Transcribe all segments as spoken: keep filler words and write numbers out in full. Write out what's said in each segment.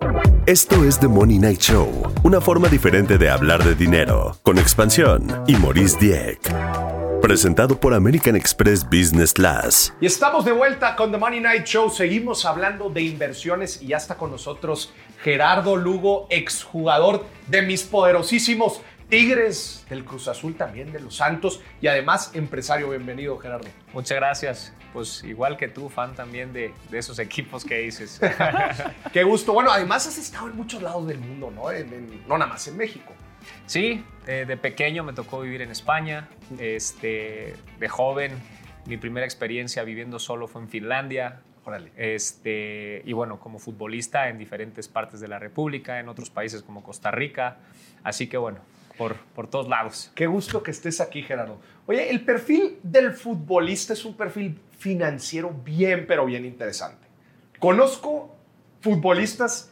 Esto es The Money Night Show, una forma diferente de hablar de dinero, con Expansión y Maurice Dieck. Presentado por American Express Business Class. Y estamos de vuelta con The Money Night Show. Seguimos hablando de inversiones y ya está con nosotros Gerardo Lugo, exjugador de mis poderosísimos Tigres, del Cruz Azul, también de los Santos y además empresario. Bienvenido, Gerardo. Muchas gracias. Pues igual que tú, fan también de, de esos equipos que dices. Qué gusto. Bueno, además has estado en muchos lados del mundo, ¿no? En, en, no nada más en México. Sí, eh, de pequeño me tocó vivir en España. Este, de joven, mi primera experiencia viviendo solo fue en Finlandia. Órale. Este, y bueno, como futbolista en diferentes partes de la República, en otros países como Costa Rica. Así que bueno, por, por todos lados. Qué gusto que estés aquí, Gerardo. Oye, el perfil del futbolista es un perfil financiero bien, pero bien interesante. Conozco futbolistas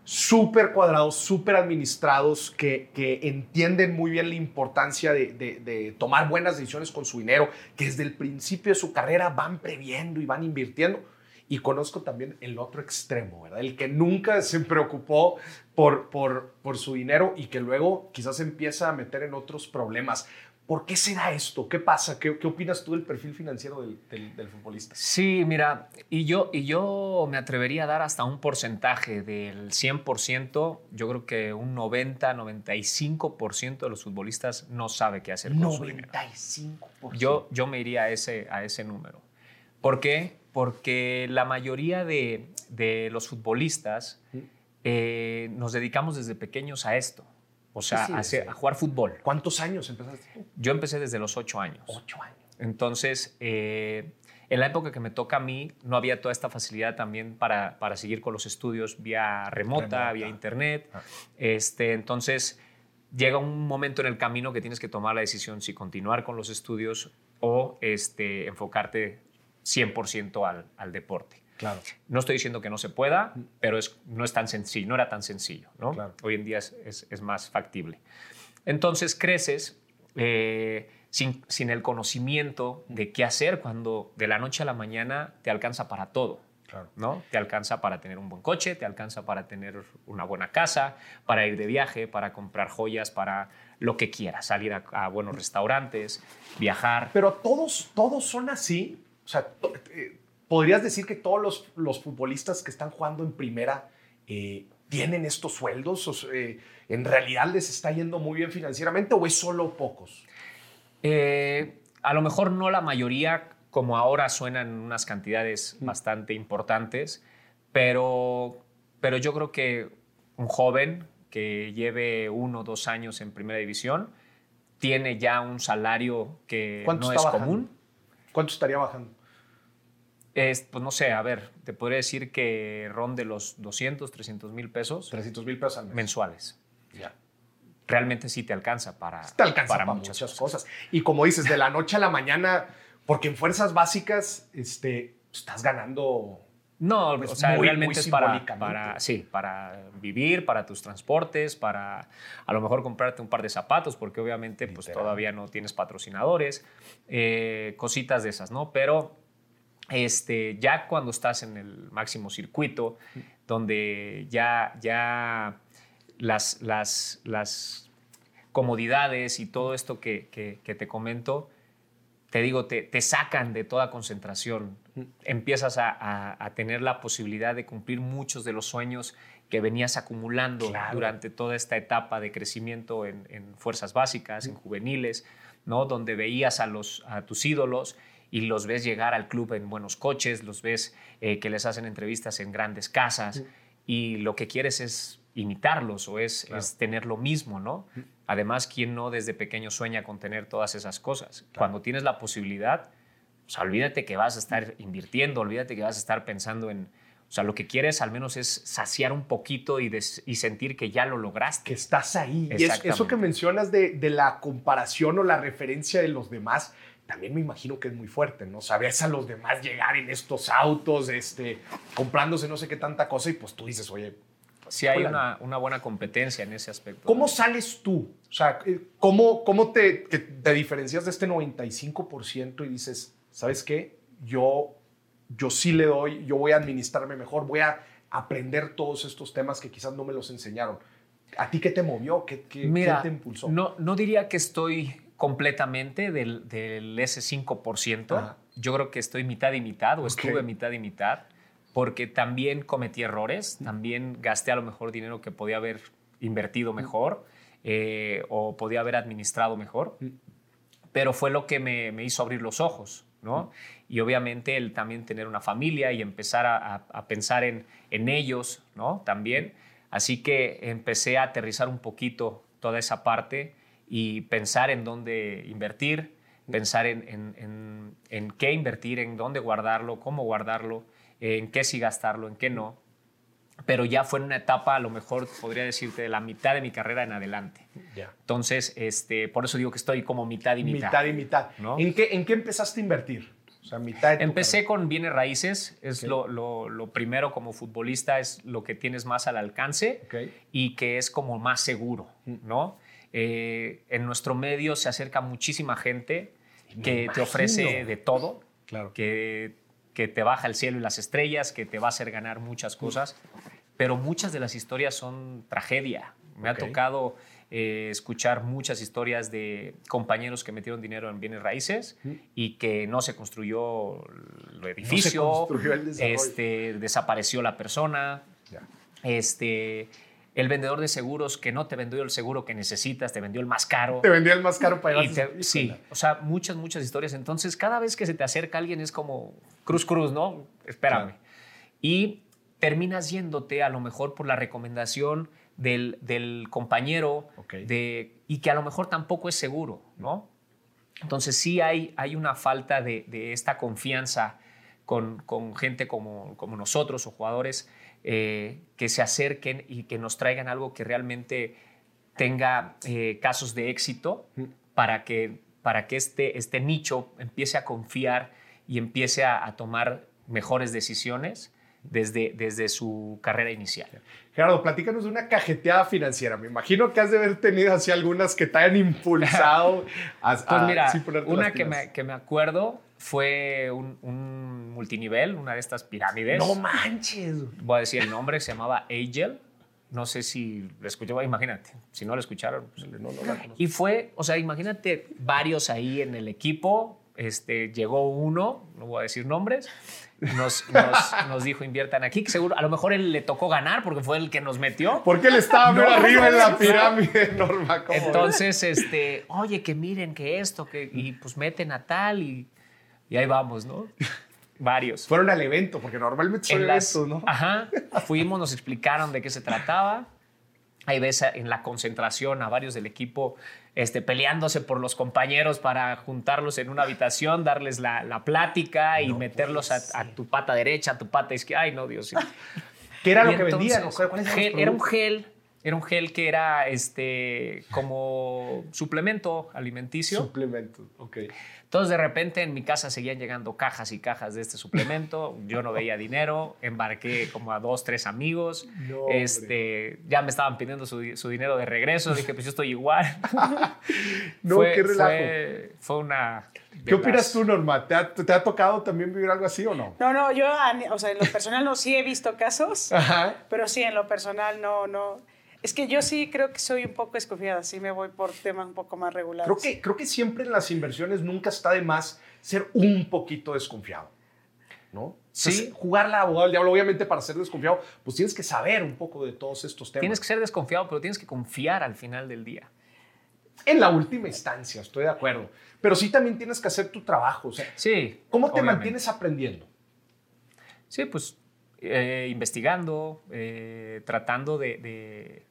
súper cuadrados, súper administrados, que, que entienden muy bien la importancia de, de, de tomar buenas decisiones con su dinero, que desde el principio de su carrera van previendo y van invirtiendo. Y conozco también el otro extremo, ¿verdad? El que nunca se preocupó por, por, por su dinero y que luego quizás empieza a meter en otros problemas. ¿Por qué se da esto? ¿Qué pasa? ¿Qué, qué opinas tú del perfil financiero del, del, del futbolista? Sí, mira, y yo, y yo me atrevería a dar hasta un porcentaje del cien por ciento. Yo creo que un noventa, noventa y cinco por ciento de los futbolistas no sabe qué hacer con su dinero. noventa y cinco por ciento. Yo, yo me iría a ese, a ese número. ¿Por qué? Porque la mayoría de, de los futbolistas eh, nos dedicamos desde pequeños a esto. O sea, sí, sí, a, hacer, sí. a jugar fútbol. ¿Cuántos años empezaste tú? Yo empecé desde los ocho años. Ocho años. Entonces, eh, en la época que me toca a mí, no había toda esta facilidad también para, para seguir con los estudios vía remota, remota. vía internet. Ah. Este, entonces, llega un momento en el camino que tienes que tomar la decisión si continuar con los estudios o este, enfocarte cien por ciento al, al deporte. Claro. No estoy diciendo que no se pueda, pero es, no es tan sencillo, no era tan sencillo, ¿no? Claro. Hoy en día es, es, es más factible. Entonces creces eh, sin, sin el conocimiento de qué hacer cuando de la noche a la mañana te alcanza para todo. Claro. ¿No? Te alcanza para tener un buen coche, te alcanza para tener una buena casa, para ir de viaje, para comprar joyas, para lo que quieras, salir a, a buenos restaurantes, viajar. Pero todos, todos son así. O sea, to, eh, ¿podrías decir que todos los, los futbolistas que están jugando en primera eh, tienen estos sueldos? O, eh, ¿En realidad les está yendo muy bien financieramente o es solo pocos? Eh, a lo mejor no la mayoría, como ahora suenan unas cantidades mm. bastante importantes, pero, pero yo creo que un joven que lleve uno o dos años en primera división tiene ya un salario que no es bajando? común. ¿Cuánto estaría bajando? Es, pues no sé, a ver, te podría decir que ronde los doscientos, trescientos mil pesos. trescientos mil pesos al mes. Mensuales. Ya. Realmente sí te alcanza para, te alcanza para, para muchas, muchas cosas. cosas. Y como dices, de la noche a la mañana, porque en fuerzas básicas este, estás ganando... No, pues o sea, muy, realmente muy es para, para, sí, para vivir, para tus transportes, para a lo mejor comprarte un par de zapatos, porque obviamente pues, todavía no tienes patrocinadores, eh, cositas de esas, ¿no? Pero este, ya cuando estás en el máximo circuito, donde ya, ya las, las, las comodidades y todo esto que, que, que te comento, te digo, te, te sacan de toda concentración. Empiezas a, a, a tener la posibilidad de cumplir muchos de los sueños que venías acumulando claro. durante toda esta etapa de crecimiento en, en fuerzas básicas, en juveniles, ¿no? Donde veías a, los, a tus ídolos y los ves llegar al club en buenos coches, los ves eh, que les hacen entrevistas en grandes casas sí. y lo que quieres es imitarlos o es, claro. es tener lo mismo, ¿no? Además, ¿quién no desde pequeño sueña con tener todas esas cosas? Claro. Cuando tienes la posibilidad, o sea, olvídate que vas a estar invirtiendo, olvídate que vas a estar pensando en... O sea, lo que quieres al menos es saciar un poquito y, des, y sentir que ya lo lograste. Que estás ahí. Y es, eso que mencionas de, de la comparación o la referencia de los demás, también me imagino que es muy fuerte, ¿no? O sea, ves a los demás llegar en estos autos, este, comprándose no sé qué tanta cosa y pues tú dices, oye... Sí hay una, una buena competencia en ese aspecto. ¿Cómo sales tú? O sea, ¿cómo, cómo te, te, te diferencias de este noventa y cinco por ciento y dices, ¿sabes qué? Yo, yo sí le doy, yo voy a administrarme mejor, voy a aprender todos estos temas que quizás no me los enseñaron? ¿A ti qué te movió? ¿Qué, qué, Mira, ¿qué te impulsó? No, no diría que estoy completamente del, del ese cinco por ciento. Ajá. Yo creo que estoy mitad y mitad, o okay. estuve mitad y mitad, porque también cometí errores, también gasté a lo mejor dinero que podía haber invertido mejor eh, o podía haber administrado mejor, pero fue lo que me, me hizo abrir los ojos, ¿no? Y obviamente el también tener una familia y empezar a, a, a pensar en, en ellos, ¿no? También. Así que empecé a aterrizar un poquito toda esa parte y pensar en dónde invertir, pensar en, en, en, en qué invertir, en dónde guardarlo, cómo guardarlo, en qué sí gastarlo, en qué no. Pero ya fue en una etapa, a lo mejor podría decirte, de la mitad de mi carrera en adelante. Yeah. Entonces, este, por eso digo que estoy como mitad y mitad. Mitad y mitad. ¿No? ¿En qué, ¿En qué empezaste a invertir? O sea, mitad de tu Empecé carrera. con bienes raíces, es Okay. lo, lo, lo primero como futbolista, es lo que tienes más al alcance Okay. y que es como más seguro, ¿no? Eh, en nuestro medio se acerca muchísima gente Me que imagino. te ofrece de todo, Claro. que, que te baja el cielo y las estrellas, que te va a hacer ganar muchas cosas, pero muchas de las historias son tragedia. Me Okay. ha tocado eh, escuchar muchas historias de compañeros que metieron dinero en bienes raíces ¿Mm? y que no se construyó el edificio, No se construyó el desarrollo. este, desapareció la persona, Ya. este, el vendedor de seguros que no te vendió el seguro que necesitas, te vendió el más caro. Te vendió el más caro para Y te, sí, o sea, muchas, muchas historias. Entonces, cada vez que se te acerca alguien es como cruz, cruz, ¿no? Espérame. Claro. Y terminas yéndote a lo mejor por la recomendación del, del compañero Okay. de, y que a lo mejor tampoco es seguro, ¿no? Entonces, sí hay, hay una falta de, de esta confianza con, con gente como, como nosotros o jugadores eh, que se acerquen y que nos traigan algo que realmente tenga eh, casos de éxito para que, para que este, este nicho empiece a confiar y empiece a, a tomar mejores decisiones desde, desde su carrera inicial. Gerardo, platícanos de una cajeteada financiera. Me imagino que has de haber tenido así algunas que te hayan impulsado a, Pues a mira, sí ponerte una las que pilas. me, que me acuerdo fue un, un multinivel, una de estas pirámides. ¡No manches! Voy a decir el nombre, se llamaba Angel. No sé si lo escuchó, imagínate, si no lo escucharon. Pues, No, no la conozco. y fue, o sea, imagínate varios ahí en el equipo. Este, llegó uno, no voy a decir nombres, nos, nos, nos dijo inviertan aquí, que seguro, a lo mejor él le tocó ganar porque fue el que nos metió. Porque él estaba No, muy arriba en la no. pirámide, Norma. ¿Cómo Entonces, este, oye, que miren que esto, que, y pues meten a tal y, y ahí vamos, ¿no? Varios. fueron al evento? Porque normalmente son En las- eventos, ¿no? Ajá, fuimos, nos explicaron de qué se trataba. Ahí ves a- en la concentración a varios del equipo este, peleándose por los compañeros para juntarlos en una habitación, darles la, la plática y No meterlos puede a, a tu pata derecha, a tu pata izquierda. Ay, no, Dios. Sí. ¿Qué era lo Y que vendían? entonces, ¿O cuáles eran los gel- era un productos? gel, era un gel que era este, como suplemento alimenticio. Suplementos, ok. Entonces, de repente, en mi casa seguían llegando cajas y cajas de este suplemento. Yo no veía dinero. Embarqué como a dos, tres amigos. No, este, ya me estaban pidiendo su, su dinero de regreso. Dije, pues yo estoy igual. No, fue, qué relajo. Fue, fue una... de ¿Qué opinas las- tú, Norma? ¿Te ha, ¿Te ha tocado también vivir algo así o no? No, no, yo, a mí- o sea, en lo personal no, sí he visto casos, Ajá. pero sí, en lo personal no, no. Es que yo sí creo que soy un poco desconfiada, sí me voy por temas un poco más regulares. Creo que, creo que siempre en las inversiones nunca está de más ser un poquito desconfiado, ¿no? Sí. Entonces, jugar la abogada del diablo, obviamente para ser desconfiado, pues tienes que saber un poco de todos estos temas. Tienes que ser desconfiado, pero tienes que confiar al final del día. En la última instancia, estoy de acuerdo. Pero sí también tienes que hacer tu trabajo. O sea, Sí. ¿cómo te obviamente. mantienes aprendiendo? Sí, pues eh, investigando, eh, tratando de, de,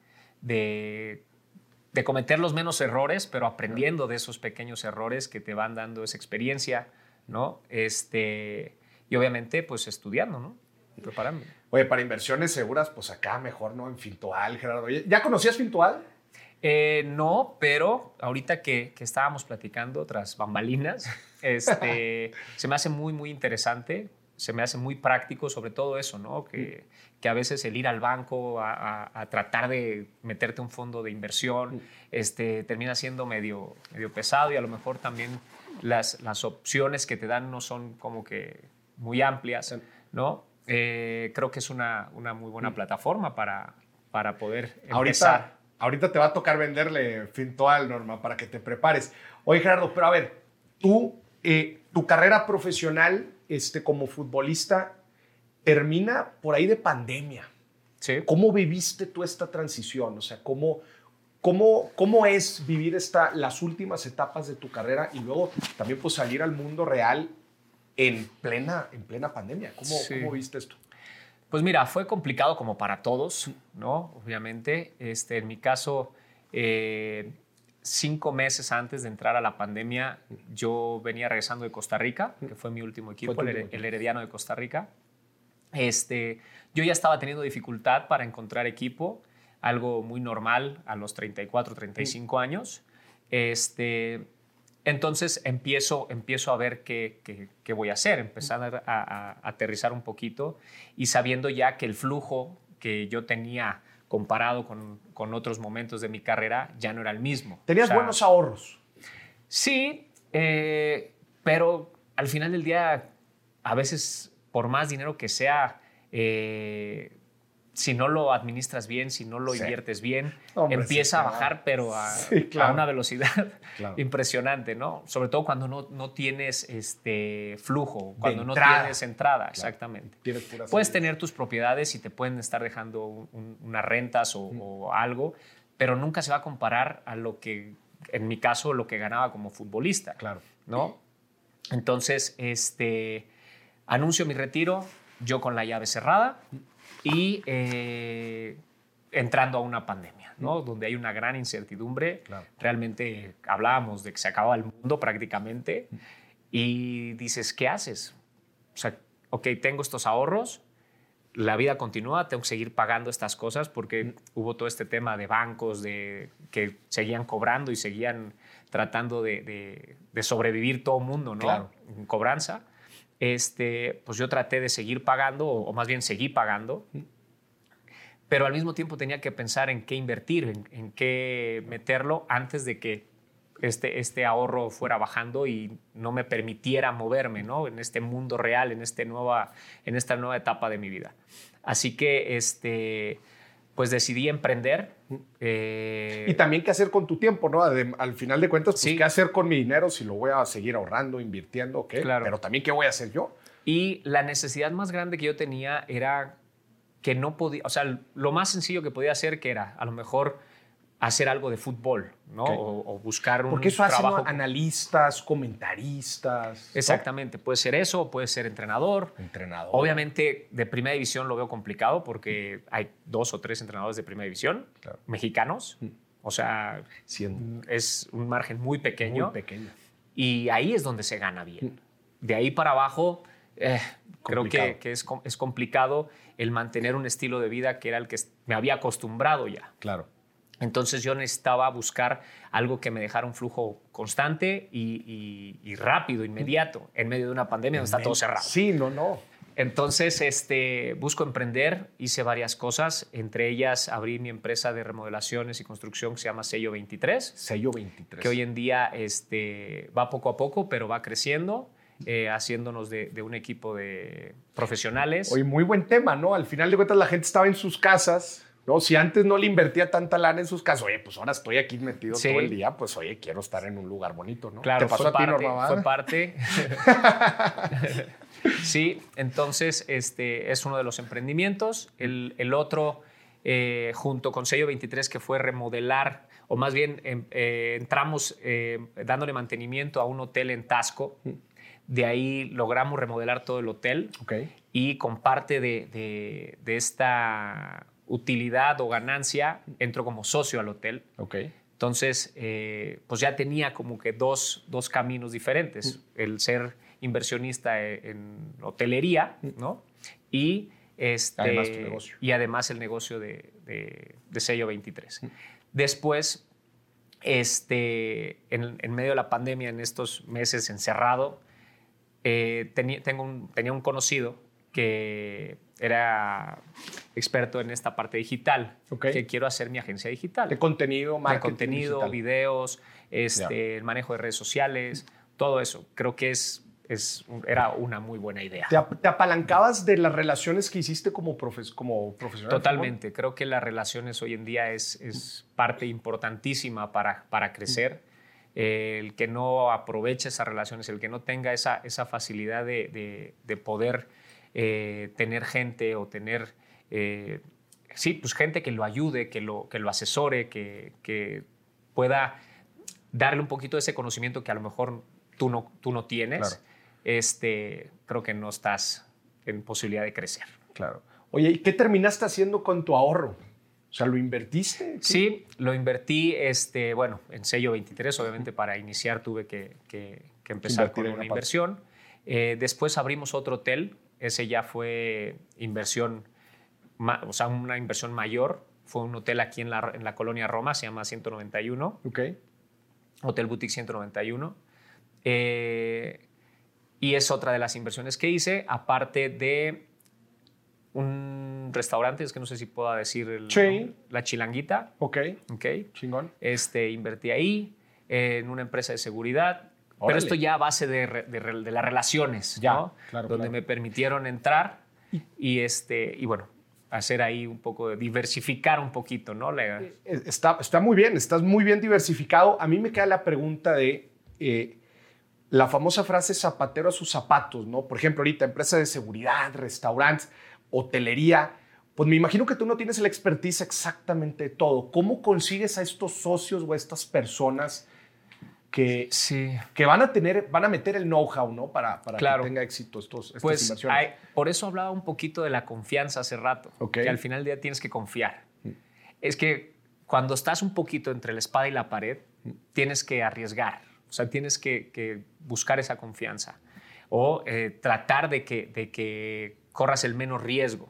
de, de cometer los menos errores, pero aprendiendo de esos pequeños errores que te van dando esa experiencia, ¿no? Este, y obviamente, pues estudiando, ¿no? Y preparando. Oye, para inversiones seguras, pues acá mejor, ¿no? En Fintual, Gerardo. Oye, ¿ya conocías Fintual? Eh, no, pero ahorita que, que estábamos platicando tras bambalinas, este, se me hace muy, muy interesante, se me hace muy práctico, sobre todo eso, ¿no? Que, que a veces el ir al banco a, a- a tratar de meterte un fondo de inversión este, termina siendo medio, medio pesado y a lo mejor también las, las opciones que te dan no son como que muy amplias, ¿no? eh, creo que es una, una muy buena mm. plataforma para, para poder empezar. Ahorita, ahorita te va a tocar venderle Fintual, Norma, para que te prepares. Oye, Gerardo, pero a ver, tú, eh, tu carrera profesional este, como futbolista termina por ahí de pandemia. Sí. ¿Cómo viviste tú esta transición? O sea, ¿cómo, cómo, cómo es vivir esta, las últimas etapas de tu carrera y luego también pues, salir al mundo real en plena, en plena pandemia? ¿Cómo, sí. ¿Cómo viste esto? Pues mira, fue complicado como para todos, ¿no? Obviamente. Este, en mi caso, eh, cinco meses antes de entrar a la pandemia, yo venía regresando de Costa Rica, que fue mi último equipo, el, el Herediano de Costa Rica. Este, yo ya estaba teniendo dificultad para encontrar equipo, algo muy normal a los treinta y cuatro, treinta y cinco sí. años. Este, entonces empiezo, empiezo a ver qué, qué, qué voy a hacer, empezar a, a, a aterrizar un poquito y sabiendo ya que el flujo que yo tenía comparado con, con otros momentos de mi carrera ya no era el mismo. ¿Tenías o sea, buenos ahorros? Sí, eh, pero al final del día a veces... por más dinero que sea, eh, si no lo administras bien, si no lo sí. inviertes bien, Hombre, empieza sí, claro. a bajar, pero a, sí, claro. a una velocidad claro. impresionante, ¿no? Sobre todo cuando no, no tienes este flujo, cuando no tienes entrada, claro. exactamente. Puedes tener tus propiedades y te pueden estar dejando un, un, unas rentas o, mm. o algo, pero nunca se va a comparar a lo que, en mi caso, lo que ganaba como futbolista, claro. ¿no? Entonces, este... anuncio mi retiro, yo con la llave cerrada y eh, entrando a una pandemia, ¿no? Donde hay una gran incertidumbre. Claro. Realmente hablábamos de que se acababa el mundo prácticamente y dices, ¿qué haces? O sea, ok, tengo estos ahorros, la vida continúa, tengo que seguir pagando estas cosas porque mm. hubo todo este tema de bancos de, que seguían cobrando y seguían tratando de, de, de sobrevivir todo el mundo, ¿no? Claro. En cobranza. Este, pues yo traté de seguir pagando, o, o más bien seguí pagando, pero al mismo tiempo tenía que pensar en qué invertir, en, en qué meterlo antes de que este, este ahorro fuera bajando y no me permitiera moverme, ¿no? En este mundo real, en, este nueva, en esta nueva etapa de mi vida. Así que este, pues decidí emprender. Eh, y también qué hacer con tu tiempo, ¿no? De, al final de cuentas, pues, sí. qué hacer con mi dinero, si lo voy a seguir ahorrando, invirtiendo, ¿qué? Claro. Pero también qué voy a hacer yo. Y la necesidad más grande que yo tenía era que no podía, o sea, lo más sencillo que podía hacer que era a lo mejor hacer algo de fútbol, ¿no? Okay. O, o buscar un Porque eso trabajo. hacen analistas, comentaristas. Exactamente, ¿no? Puede ser eso, puede ser entrenador. Entrenador. Obviamente de primera división lo veo complicado porque hay dos o tres entrenadores de primera división claro. mexicanos. Mm. O sea, Siendo. es un margen muy pequeño. Muy pequeño. Y ahí es donde se gana bien. Mm. De ahí para abajo, eh, creo que, que es, es complicado el mantener un estilo de vida que era el que me había acostumbrado ya. Claro. Entonces yo necesitaba buscar algo que me dejara un flujo constante y, y, y rápido, inmediato, en medio de una pandemia donde está todo cerrado. Sí, no, no. Entonces este, busco emprender, hice varias cosas, entre ellas abrí mi empresa de remodelaciones y construcción que se llama Sello veintitrés. Sello veintitrés. Que hoy en día este, va poco a poco, pero va creciendo. Eh, haciéndonos de, de un equipo de profesionales. Oye, muy buen tema, ¿no? Al final de cuentas la gente estaba en sus casas, ¿no? Si antes no le invertía tanta lana en sus casas, oye, pues ahora estoy aquí metido sí. todo el día, pues oye, quiero estar en un lugar bonito, ¿no? Claro, ¿Te pasó fue a ti, parte, Norma? Fue parte. Sí, entonces este es uno de los emprendimientos. El, el otro, eh, junto con Sello veintitrés, que fue remodelar, o más bien eh, entramos eh, dándole mantenimiento a un hotel en Taxco. De ahí logramos remodelar todo el hotel okay. y con parte de, de, de esta utilidad o ganancia entro como socio al hotel. Okay. Entonces, eh, pues ya tenía como que dos, dos caminos diferentes. Mm. El ser inversionista en hotelería, ¿no? Y, este, además tu negocio. Y además el negocio de, de, de Sello veintitrés. Mm. Después, este, en, en medio de la pandemia, en estos meses encerrado, Eh, tenía, tengo un, tenía un conocido que era experto en esta parte digital, okay. que quiero hacer mi agencia digital. De contenido, marketing De contenido, digital. videos, este, yeah. el manejo de redes sociales, todo eso. Creo que es es, era una muy buena idea. ¿Te, te apalancabas de las relaciones que hiciste como, profes, como profesional? Totalmente. Creo que las relaciones hoy en día es, es parte importantísima para, para crecer. Eh, el que no aproveche esas relaciones, el que no tenga esa, esa facilidad de, de, de poder eh, tener gente o tener eh, sí, pues gente que lo ayude, que lo, que lo asesore, que, que pueda darle un poquito de ese conocimiento que a lo mejor tú no, tú no tienes, claro. este, creo que no estás en posibilidad de crecer. Claro. Oye, ¿y qué terminaste haciendo con tu ahorro? O sea, ¿lo invertiste? ¿Qué? Sí, lo invertí, este, bueno, en Sello veintitrés, obviamente para iniciar tuve que, que, que empezar con una inversión. Eh, después abrimos otro hotel, ese ya fue inversión, o sea, una inversión mayor. Fue un hotel aquí en la, en la colonia Roma, se llama ciento noventa y uno. Ok. Hotel Boutique ciento noventa y uno. Eh, y es otra de las inversiones que hice, aparte de un restaurante, es que no sé si puedo decir el, sí. La Chilanguita. Ok. Ok. Chingón. Este, invertí ahí, eh, en una empresa de seguridad. Órale. Pero esto ya a base de, de, de las relaciones, ya, ¿no? Claro, donde claro. me permitieron entrar y, y, este, y bueno, hacer ahí un poco de diversificar un poquito, ¿no? La... Está, está muy bien, estás muy bien diversificado. A mí me queda la pregunta de eh, la famosa frase zapatero a sus zapatos, ¿no? Por ejemplo, ahorita empresa de seguridad, restaurantes, hotelería. Pues me imagino que tú no tienes la expertise exactamente de todo. ¿Cómo consigues a estos socios o a estas personas que, sí. que van a tener, van a meter el know-how, ¿no? Para, para claro. que tenga éxito estos, estas pues inversiones. Hay, por eso hablaba un poquito de la confianza hace rato. Okay. Que al final del día tienes que confiar. Mm. Es que cuando estás un poquito entre la espada y la pared, mm. tienes que arriesgar. O sea, tienes que, que buscar esa confianza. O eh, tratar de que, de que corras el menos riesgo.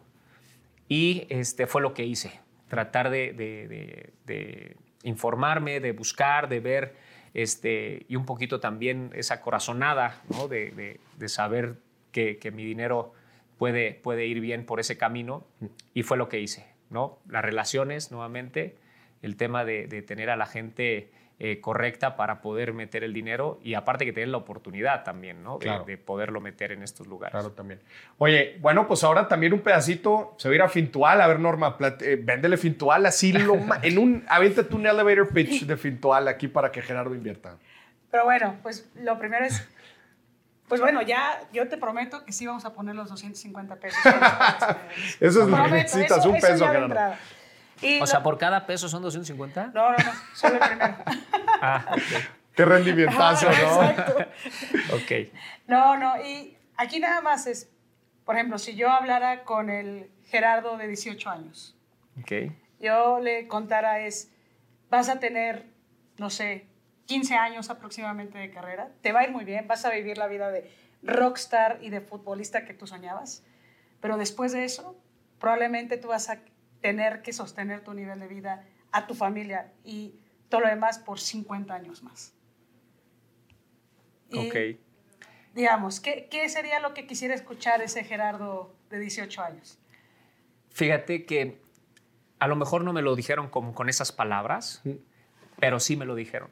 Y este fue lo que hice. Tratar de, de, de, de informarme, de buscar, de ver... Este, y un poquito también esa corazonada, ¿no? de, de, de saber que, que mi dinero puede, puede ir bien por ese camino, y fue lo que hice, ¿no? Las relaciones, nuevamente, el tema de, de tener a la gente eh, correcta para poder meter el dinero, y aparte que tener la oportunidad también, ¿no? de, claro. de poderlo meter en estos lugares. Claro, también. Oye, bueno, pues ahora también un pedacito, se va a ir a Fintual. A ver, Norma, eh, véndele Fintual así, lo en un, aviéntate un elevator pitch de Fintual aquí para que Gerardo invierta. Pero bueno, pues lo primero es, pues bueno, ya yo te prometo que sí vamos a poner los doscientos cincuenta pesos. Eso es lo que necesitas, eso, un peso, eso Gerardo. Y o no, sea, ¿por cada peso son doscientos cincuenta? No, no, no, solo el primero. Ah, okay. Qué rendimientazo, ah, ¿no? Exacto. Ok. No, no, y aquí nada más es, por ejemplo, si yo hablara con el Gerardo de dieciocho años, okay. yo le contara es, vas a tener, no sé, quince años aproximadamente de carrera, te va a ir muy bien, vas a vivir la vida de rockstar y de futbolista que tú soñabas, pero después de eso, probablemente tú vas a tener que sostener tu nivel de vida, a tu familia y todo lo demás por cincuenta años más. Y, ok. Digamos, ¿qué, ¿qué sería lo que quisiera escuchar ese Gerardo de dieciocho años? Fíjate que a lo mejor no me lo dijeron con, con esas palabras, mm. pero sí me lo dijeron.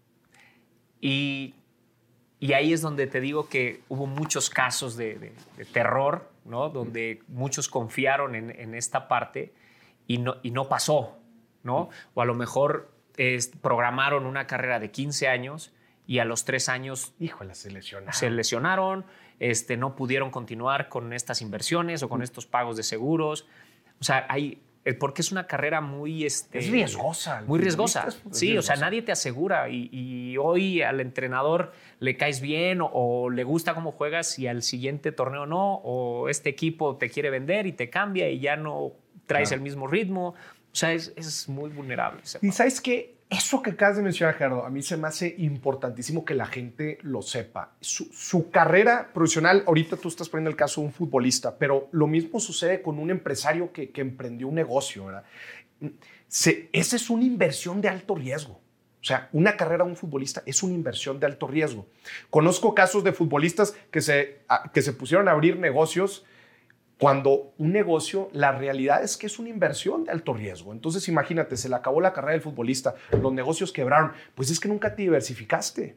Y, y ahí es donde te digo que hubo muchos casos de, de, de terror, ¿no? Donde mm. muchos confiaron en, en esta parte y no, y no pasó, ¿no? Mm. O a lo mejor eh, programaron una carrera de quince años y a los tres años Híjole, se lesionaron. Se lesionaron, este, no pudieron continuar con estas inversiones o con mm. estos pagos de seguros. O sea, hay, porque es una carrera muy... Este, es riesgosa. Muy riesgosa. Es sí, riesgosa. O sea, nadie te asegura. Y, y hoy al entrenador le caes bien o, o le gusta cómo juegas y al siguiente torneo no. O este equipo te quiere vender y te cambia y ya no traes claro. el mismo ritmo. O sea, es, es muy vulnerable. Y ¿sabes qué? Eso que acabas de mencionar, Gerardo, a mí se me hace importantísimo que la gente lo sepa. Su, su carrera profesional, ahorita tú estás poniendo el caso de un futbolista, pero lo mismo sucede con un empresario que, que emprendió un negocio, ¿verdad? Se, esa es una inversión de alto riesgo. O sea, una carrera de un futbolista es una inversión de alto riesgo. Conozco casos de futbolistas que se, a, que se pusieron a abrir negocios cuando un negocio, la realidad es que es una inversión de alto riesgo. Entonces, imagínate, se le acabó la carrera del futbolista, los negocios quebraron. Pues es que nunca te diversificaste.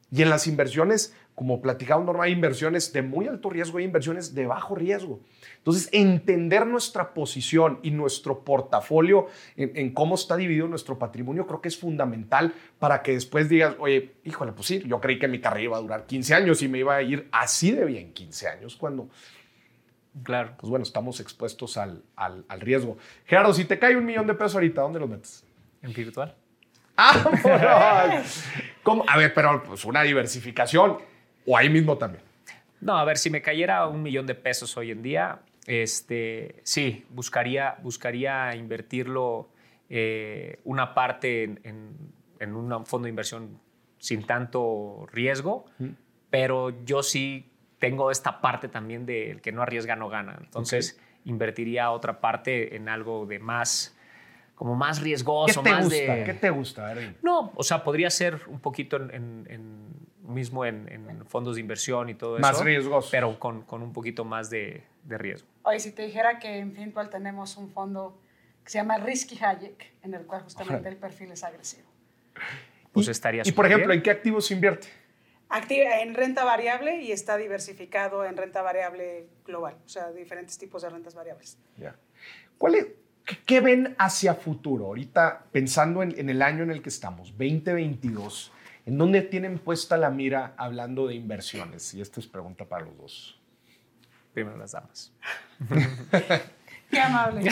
Y en las inversiones, como platicaba Norma, hay inversiones de muy alto riesgo, hay inversiones de bajo riesgo. Entonces, entender nuestra posición y nuestro portafolio en, en cómo está dividido nuestro patrimonio, creo que es fundamental para que después digas, oye, híjole, pues sí, yo creí que mi carrera iba a durar quince años y me iba a ir así de bien quince años, cuando, claro, pues bueno, estamos expuestos al, al, al riesgo. Gerardo, si te cae un millón de pesos ahorita, ¿dónde los metes? En virtual. ¡Vámonos! ¿Cómo? A ver, pero pues una diversificación o ahí mismo también. No, a ver, si me cayera un millón de pesos hoy en día, este, sí, buscaría, buscaría invertirlo eh, una parte en, en, en un fondo de inversión sin tanto riesgo, mm. pero yo sí tengo esta parte también de el que no arriesga no gana. Entonces, okay. invertiría otra parte en algo de más... como más riesgoso. ¿Qué te más gusta? De... ¿Qué te gusta? Erwin? No, o sea, podría ser un poquito en, en, en mismo en, en fondos de inversión y todo más eso. Más riesgoso. Pero con, con un poquito más de, de riesgo. Oye, si te dijera que en Fintual tenemos un fondo que se llama Risky Hayek, en el cual justamente Ojalá. el perfil es agresivo. Pues y, estaría Y, por ejemplo, bien. ¿en qué activos invierte? Activa en renta variable y está diversificado en renta variable global. O sea, diferentes tipos de rentas variables. Ya. ¿Cuál es...? ¿Qué ven hacia futuro? Ahorita, pensando en, en el año en el que estamos, veinte veintidós, ¿en dónde tienen puesta la mira hablando de inversiones? Y esta es pregunta para los dos. Primero las damas. Qué amable.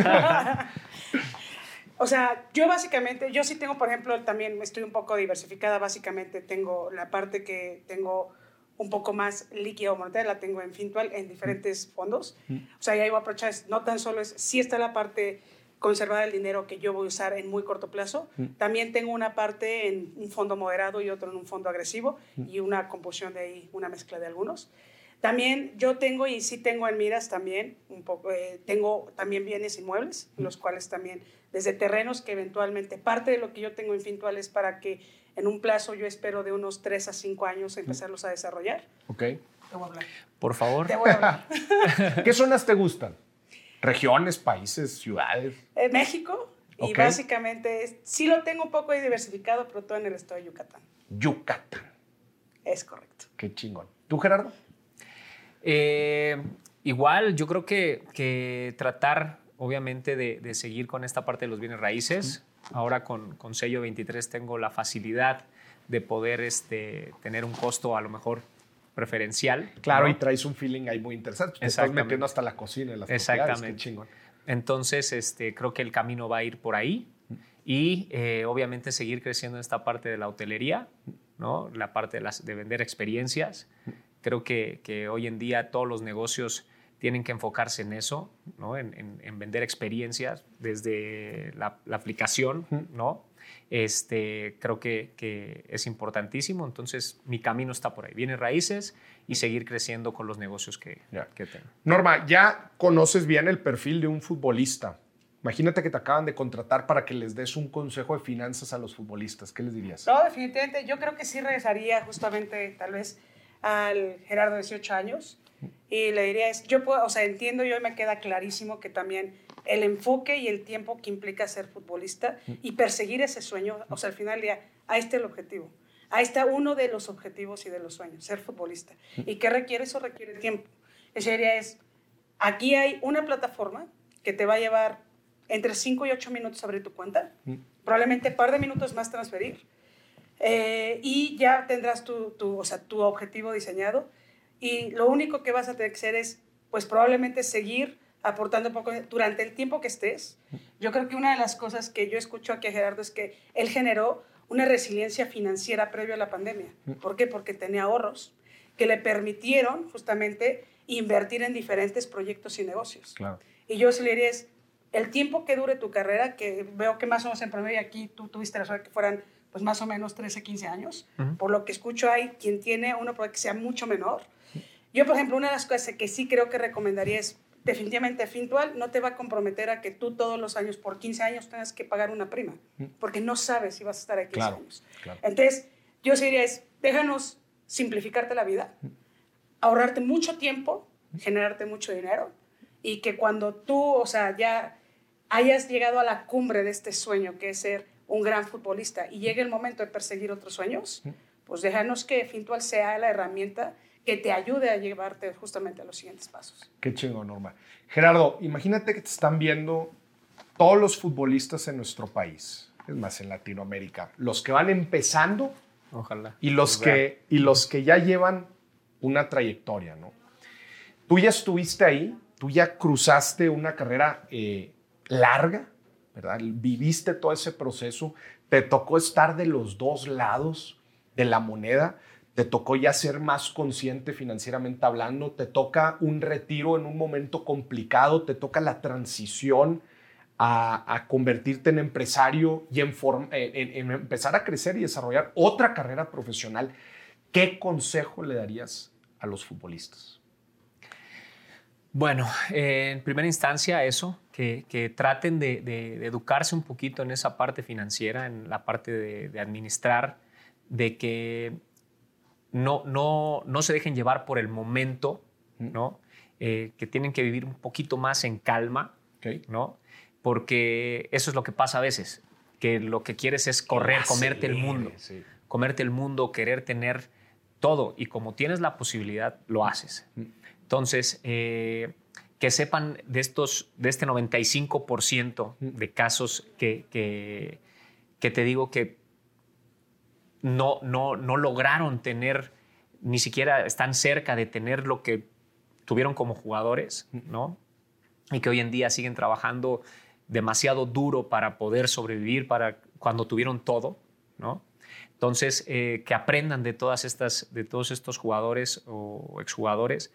O sea, yo básicamente, yo sí tengo, por ejemplo, también estoy un poco diversificada. Básicamente tengo la parte que tengo un poco más líquida o monetaria, la tengo en Fintual, en diferentes mm. fondos. Mm. O sea, ya iba a aprovechar, no tan solo es, sí está la parte conservada del dinero que yo voy a usar en muy corto plazo, mm. también tengo una parte en un fondo moderado y otro en un fondo agresivo mm. y una composición de ahí, una mezcla de algunos. También yo tengo, y sí tengo en miras también, un poco, eh, tengo también bienes inmuebles, mm. los cuales también, desde terrenos que eventualmente, parte de lo que yo tengo en Fintual es para que en un plazo yo espero de unos tres a cinco años empezarlos a desarrollar. Ok. Te voy a hablar. Por favor. Te voy a hablar. ¿Qué zonas te gustan? ¿Regiones, países, ciudades? Eh, México. Okay. Y básicamente es, sí lo tengo un poco diversificado, pero todo en el estado de Yucatán. Yucatán. Es correcto. Qué chingón. ¿Tú, Gerardo? Eh, igual, yo creo que, que tratar, obviamente, de, de seguir con esta parte de los bienes raíces. Ahora con, con Sello veintitrés tengo la facilidad de poder este, tener un costo a lo mejor preferencial. Claro, ¿no? Y traes un feeling ahí muy interesante. Te estás metiendo hasta la cocina en las Exactamente. Qué chingón. Entonces, este, creo que el camino va a ir por ahí y eh, obviamente seguir creciendo en esta parte de la hotelería, ¿no? La parte de, las, de vender experiencias. Creo que, que hoy en día todos los negocios tienen que enfocarse en eso, ¿no? en, en, en vender experiencias desde la, la aplicación, ¿no? Este, creo que, que es importantísimo. Entonces, mi camino está por ahí. Bienes raíces y seguir creciendo con los negocios que, yeah. que tengo. Norma, ya conoces bien el perfil de un futbolista. Imagínate que te acaban de contratar para que les des un consejo de finanzas a los futbolistas. ¿Qué les dirías? No, definitivamente. Yo creo que sí regresaría justamente, tal vez, al Gerardo de dieciocho años. Y le diría, es, yo puedo, o sea, entiendo yo y me queda clarísimo que también el enfoque y el tiempo que implica ser futbolista y perseguir ese sueño, o sea, al final del día, ahí está el objetivo. Ahí está uno de los objetivos y de los sueños, ser futbolista. ¿Y qué requiere? Eso requiere tiempo. Esa idea es, aquí hay una plataforma que te va a llevar entre cinco y ocho minutos a abrir tu cuenta, probablemente un par de minutos más transferir, eh, y ya tendrás tu, tu, o sea, tu objetivo diseñado. Y lo único que vas a tener que hacer es, pues probablemente seguir aportando un poco durante el tiempo que estés. Yo creo que una de las cosas que yo escucho aquí a Gerardo es que él generó una resiliencia financiera previo a la pandemia. ¿Por qué? Porque tenía ahorros que le permitieron justamente invertir en diferentes proyectos y negocios. Claro. Y yo se le diría es, el tiempo que dure tu carrera, que veo que más o menos en promedio aquí tú tuviste la suerte que fueran pues más o menos trece, quince años. Uh-huh. Por lo que escucho hay quien tiene uno que sea mucho menor. Yo, por ejemplo, una de las cosas que sí creo que recomendaría es, definitivamente, Fintual no te va a comprometer a que tú todos los años, por quince años, tengas que pagar una prima, porque no sabes si vas a estar aquí quince claro, años. Claro. Entonces, yo sí diría es, déjanos simplificarte la vida, ahorrarte mucho tiempo, generarte mucho dinero, y que cuando tú, o sea, ya hayas llegado a la cumbre de este sueño, que es ser un gran futbolista, y llegue el momento de perseguir otros sueños, pues déjanos que Fintual sea la herramienta que te ayude a llevarte justamente a los siguientes pasos. Qué chingón, Norma. Gerardo, imagínate que te están viendo todos los futbolistas en nuestro país, es más, en Latinoamérica, los que van empezando Ojalá. y los, que, y los que ya llevan una trayectoria, ¿no? Tú ya estuviste ahí, tú ya cruzaste una carrera eh, larga, ¿verdad? Viviste todo ese proceso, te tocó estar de los dos lados de la moneda, te tocó ya ser más consciente financieramente hablando, te toca un retiro en un momento complicado, te toca la transición a, a convertirte en empresario y en, form, en, en empezar a crecer y desarrollar otra carrera profesional. ¿Qué consejo le darías a los futbolistas? Bueno, eh, en primera instancia eso, que, que traten de, de, de educarse un poquito en esa parte financiera, en la parte de, de administrar, de que no, no, no se dejen llevar por el momento, ¿no? Eh, que tienen que vivir un poquito más en calma, Okay. ¿no? Porque eso es lo que pasa a veces, que lo que quieres es correr, comerte el mundo, sí. comerte el mundo, querer tener todo, y como tienes la posibilidad, lo haces. Entonces, eh, que sepan de, estos, de este noventa y cinco por ciento de casos que, que, que te digo que no, no, no lograron tener, ni siquiera están cerca de tener lo que tuvieron como jugadores, ¿no? Y que hoy en día siguen trabajando demasiado duro para poder sobrevivir para cuando tuvieron todo, ¿no? Entonces, eh, que aprendan de, todas estas, de todos estos jugadores o exjugadores,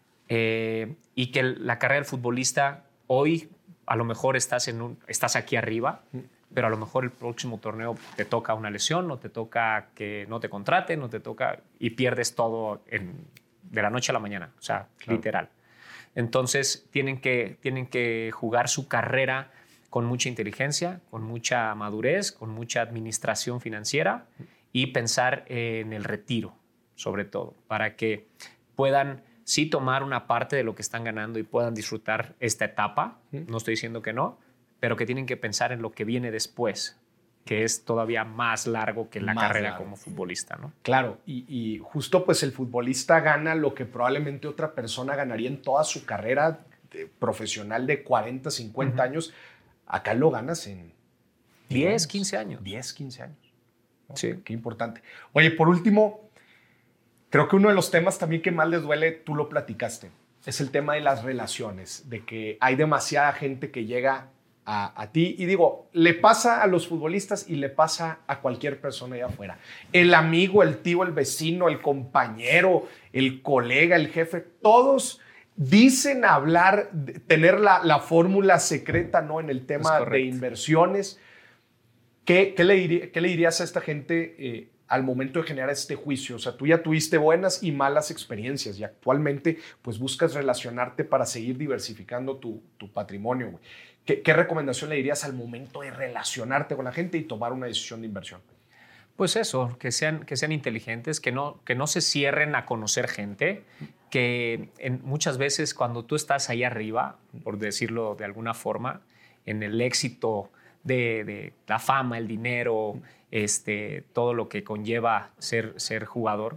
eh, y que la carrera del futbolista, hoy a lo mejor estás, en un, estás aquí arriba, pero a lo mejor el próximo torneo te toca una lesión, o te toca que no te contraten, o te toca y pierdes todo en, de la noche a la mañana, o sea, claro. Literal. Entonces tienen que, tienen que jugar su carrera con mucha inteligencia, con mucha madurez, con mucha administración financiera y pensar en el retiro, sobre todo, para que puedan sí tomar una parte de lo que están ganando y puedan disfrutar esta etapa. No estoy diciendo que no, pero que tienen que pensar en lo que viene después, que es todavía más largo que la más carrera largo. Como futbolista, ¿no? Claro, y, y justo pues el futbolista gana lo que probablemente otra persona ganaría en toda su carrera de, profesional de cuarenta, cincuenta uh-huh. años. Acá lo ganas en diez, quince años. diez, quince años. ¿No? Sí. Qué importante. Oye, por último, creo que uno de los temas también que más les duele, tú lo platicaste, es el tema de las relaciones, de que hay demasiada gente que llega A, a ti, y digo, le pasa a los futbolistas y le pasa a cualquier persona allá afuera. El amigo, el tío, el vecino, el compañero, el colega, el jefe, todos dicen hablar, tener la, la fórmula secreta, ¿no? En el tema de inversiones. ¿Qué, qué, le diría, ¿Qué le dirías a esta gente eh, al momento de generar este juicio? O sea, tú ya tuviste buenas y malas experiencias y actualmente pues buscas relacionarte para seguir diversificando tu, tu patrimonio, güey. ¿Qué, ¿Qué recomendación le dirías al momento de relacionarte con la gente y tomar una decisión de inversión? Pues eso, que sean, que sean inteligentes, que no, que no se cierren a conocer gente, que en, muchas veces cuando tú estás ahí arriba, por decirlo de alguna forma, en el éxito de, de la fama, el dinero, este, todo lo que conlleva ser, ser jugador,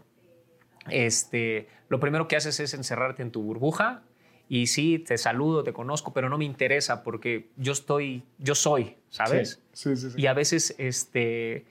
este, lo primero que haces es encerrarte en tu burbuja. Y sí, te saludo, te conozco, pero no me interesa porque yo estoy, yo soy, ¿sabes? Sí, sí, sí. Y a veces, este,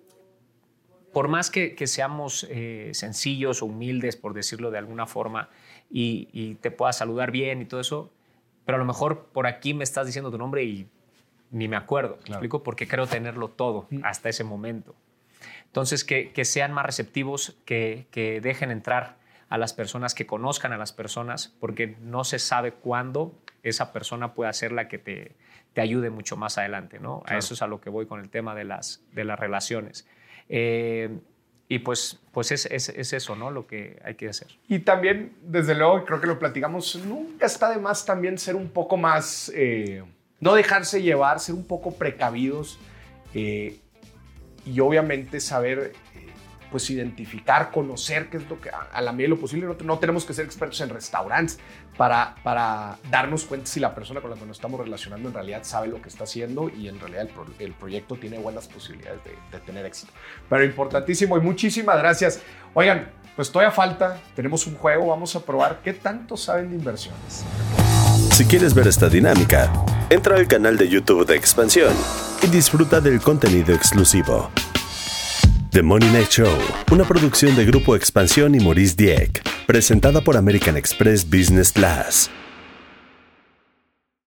por más que, que seamos eh, sencillos o humildes, por decirlo de alguna forma, y, y te pueda saludar bien y todo eso, pero a lo mejor por aquí me estás diciendo tu nombre y ni me acuerdo, claro. ¿Me explico? Porque creo tenerlo todo mm. hasta ese momento. Entonces, que, que sean más receptivos, que, que dejen entrar a las personas, que conozcan a las personas, porque no se sabe cuándo esa persona puede ser la que te, te ayude mucho más adelante, ¿no? Claro. A eso es a lo que voy con el tema de las, de las relaciones. Eh, y pues, pues es, es, es eso, ¿no? Lo que hay que hacer. Y también, desde luego, creo que lo platicamos, nunca está de más también ser un poco más, eh, no dejarse llevar, ser un poco precavidos eh, y obviamente saber pues identificar, conocer qué es lo que a, a la medida de lo posible. No, no tenemos que ser expertos en restaurantes para, para darnos cuenta si la persona con la que nos estamos relacionando en realidad sabe lo que está haciendo y en realidad el, pro, el proyecto tiene buenas posibilidades de, de tener éxito. Pero importantísimo y muchísimas gracias. Oigan, pues todavía falta, tenemos un juego, vamos a probar qué tanto saben de inversiones. Si quieres ver esta dinámica, entra al canal de YouTube de Expansión y disfruta del contenido exclusivo. The Money Night Show, una producción de Grupo Expansión y Maurice Dieck, presentada por American Express Business Class.